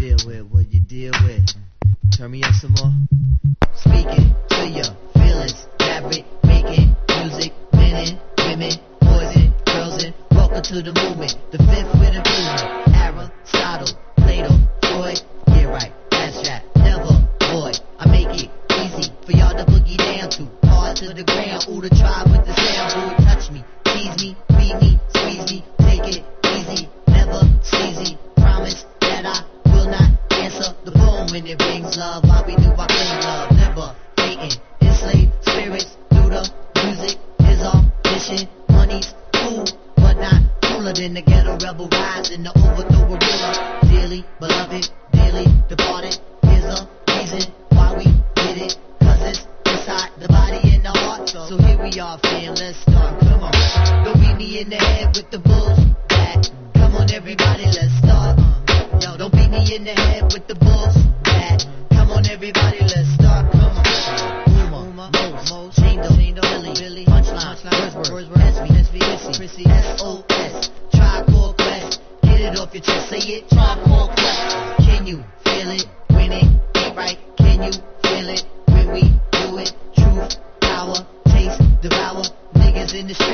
deal with, what you deal with. Turn me up some more. Speaking to your feelings, fabric, making music, men, women, boys and girls, and welcome to the movement. The fifth with improvement. Aristotle, Plato, Freud, yeah right, that's that. Never void. I make it easy for y'all to boogie down to. Hard to the ground, ooh the tribe with the sound, ooh touch me, tease me, beat me, squeeze me, take it easy, never sleazy. Promise that I will not answer the phone when it rings. Love, why we do our thing, love, never hating. Enslaved spirits through the music is our mission. Money's cool, but not cooler than the ghetto rebel rising to overthrow a ruler. Dearly beloved, dearly departed. Here's the reason why we did it, 'cause it's inside the body and the heart. So here we are, fam, let's start. Come on, don't beat me in the head with the bulls back. Come on, everybody, let's start. Yo, don't beat me in the head with the bulls back. Come on, everybody, let's start. Come on. Uma, Most, Billy, Punchline, Wordsworth, SV, Chrissy, SOS, Tribe Called Quest. Get it off your chest, say it, Tribe Called Quest. Can you feel it when it ain't right? Can you feel it when we do it? Truth, power, taste, devour, niggas in the street.